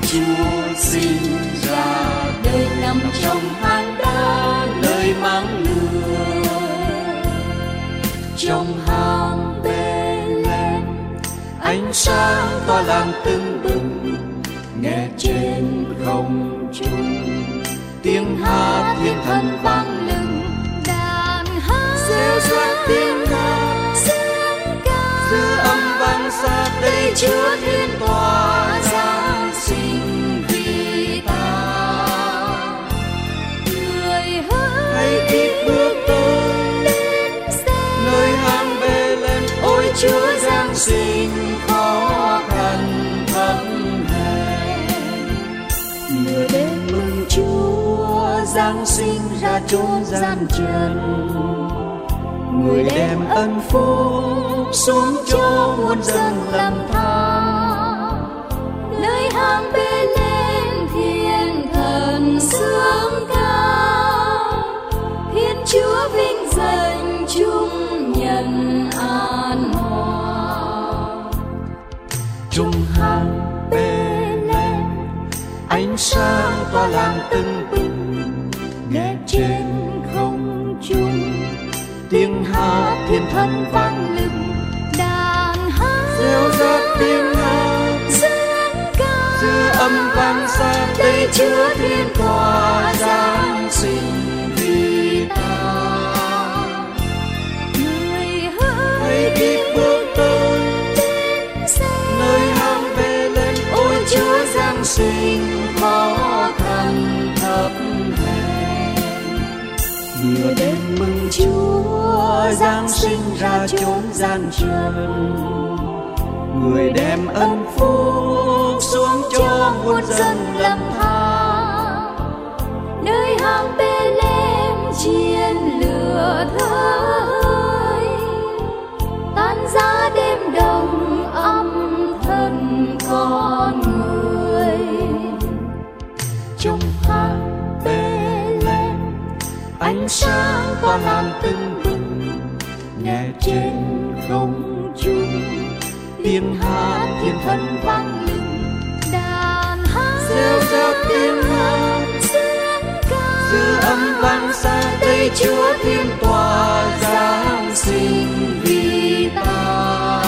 Chúa sinh ra đời nằm trong hang đá nơi mang lửa. Trong hang Bê-lem, ánh sáng tỏa làm tưng bừng, nghe trên không trung tiếng hát thiên thần vang lừng. Đàn hát Reo rắt tiếng hát giữa âm vang xa đây Chúa thiên tỏa giáng sinh vì ta. người Hãy hỡi đi bước tới đến xem nơi hang Bê-lem, ôi Chúa giáng sinh khó khăn thấp hèn. nửa đêm Mừng Chúa giáng sinh ra chốn gian trần, người đem ân phúc xuống cho muôn dân lầm than. nơi hang Bê-lem thiên thần sướng ca, Thiên Chúa vinh danh chung nhân an hòa. Trong hang Bê-lem, ánh sáng tỏa làm tưng bừng, nghe trên không trung tiếng hát thiên thần vang lừng. Đàn hát Reo rắt tiếng hát sướng ca, giữa âm vang xa đây Chúa thiên tỏa giáng sinh vì ta. người Hãy đi hỡi bước tới đến xem nơi hang Bê-lem, ôi Chúa giáng sinh khó khăn thấp hèn. Nửa đêm mừng Chúa giáng sinh ra chốn gian trần, người đem ân phúc xuống cho muôn dân lầm than. nơi hang Bê-lem chiên lửa thơi, tan giá đêm đông âm thầm con người. Trong hang Bê-lem, ánh sáng tỏa làm tưng bừng, nghe trên không trung tiếng hát thiên thần vang lừng. Đàn hát Reo rắt tiếng hát sướng ca, giữa âm vang xa đây Chúa thiên tỏa giáng sinh vì ta.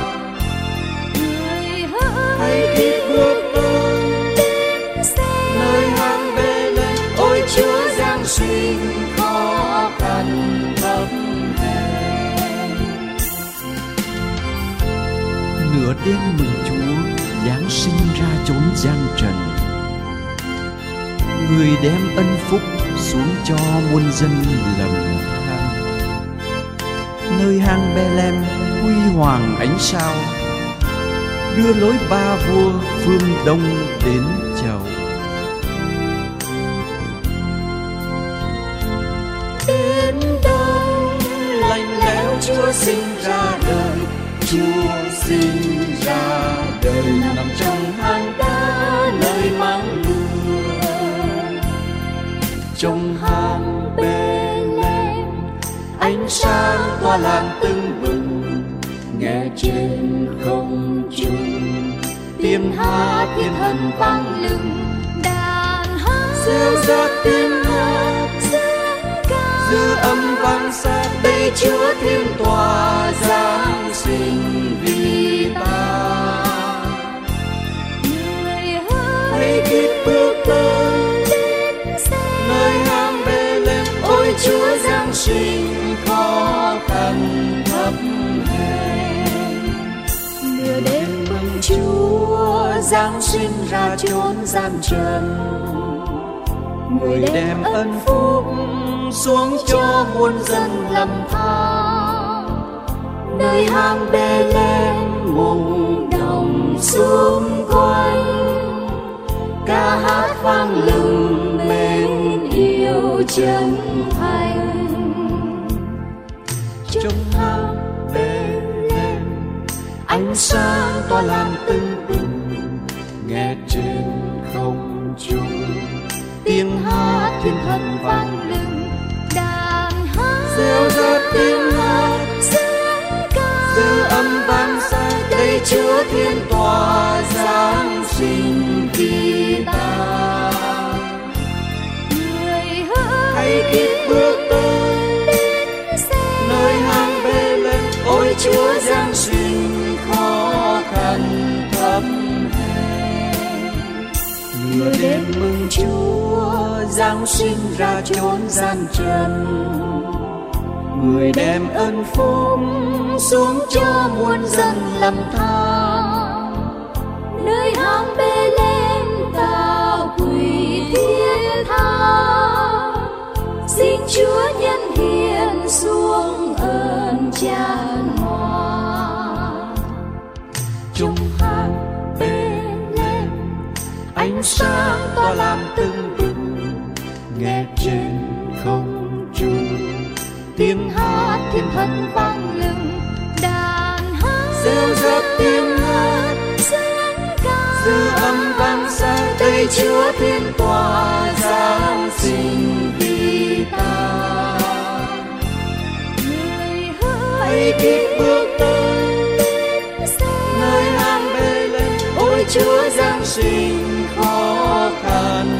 người Hãy hỡi đi bước tới đến xem nơi hang Bê-lem, ôi Chúa giáng sinh khó khăn thấp hèn. Nửa đêm mừng Chúa giáng sinh ra chốn gian trần, người đem ân phúc xuống cho muôn dân lầm than. Nơi hang Bê-lem huy hoàng ánh sao, đưa lối ba vua phương Đông đến chầu. Đến đông lạnh lẽo Chúa sinh ra đời, Chúa sinh ra đời nằm trong hang đá nơi mang lửa. Trong hang Bê-lem, ánh sáng tỏa làm tưng bừng, nghe trên không trung tiếng hát thiên thần vang lừng. đàn hát Reo rắt tiếng hát sướng ca, giữa âm vang xa đây Chúa thiên tỏa giáng sinh vì ta. người Hãy hỡi đi bước tới đến xem nơi hang Bê-lem, ôi Chúa giáng sinh khó khăn thấp hèn. nửa đêm Mừng Chúa giáng sinh ra chốn gian trần, người đem ân phúc xuống cho muôn dân lầm than. Nơi hang Bê-lem mùng đồng xung quanh, ca hát vang lừng mến yêu chân thành. Trong hang Bê-lem, ánh sáng tỏa làm tưng bừng, nghe trên không trung tiếng hát thiên thần vang lừng. đàn hát Reo rắt tiếng hát sướng ca, giữa âm vang xa đây Chúa thiên tỏa giáng sinh vì ta. Người hỡi Hãy kịp bước tới đến xem nơi hang Bê-lêm, ôi Chúa giáng sinh khó khăn thấp hèn. Lửa Đêm mừng Chúa giáng sinh ra chốn gian trần, người đem ơn phúc xuống cho muôn dân lầm than. nơi hang Bê-lêm ta quỳ thiết tha, xin Chúa nhân hiện xuống ơn chan hòa. Trong hang Bê-lêm ánh sáng tỏa làm tưng bừng, nghe trên không trung tiếng hát thiên thần vang lừng. Đàn hát Reo rợt tiếng hát dân ca dư âm vang xa, đây Chúa thiên tỏa giáng sinh vì ta. người hỡi Hãy kịp bước tới nơi hang Bê-lêm, ôi Chúa giáng sinh khó khăn